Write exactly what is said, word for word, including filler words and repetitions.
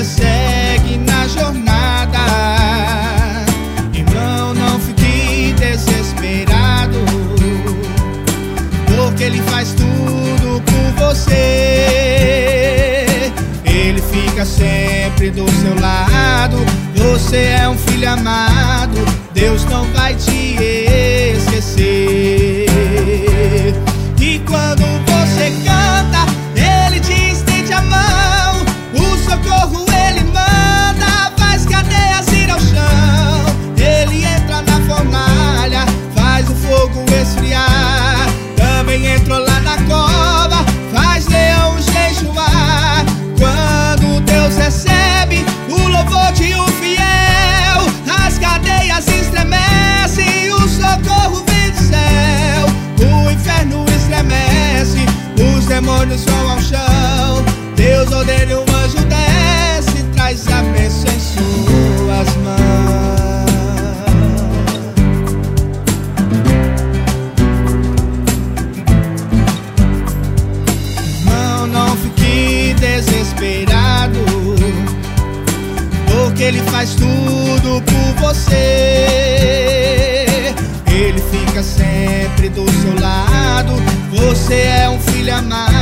vida segue na jornada. Irmão, não fique desesperado, porque Ele faz tudo por você. Ele fica sempre do seu lado. Você é um filho amado, Deus não vai te esquecer. E quando você canta, Ele te estende a mão. O socorro Ele manda, faz cadeias ir ao chão. Ele entra na fornalha, faz o fogo esfriar. Também entrou lá na cova, faz leão jejuar. Quando Deus recebe o louvor de um fiel, as cadeias estremecem, o socorro vem do céu. O inferno estremece, os demônios vão ao chão. Deus ordeia, um anjo desce, traz a bênção em suas mãos. Irmão, não fique desesperado, porque Ele faz tudo por você. Ele fica sempre do seu lado. Você é um filho amado,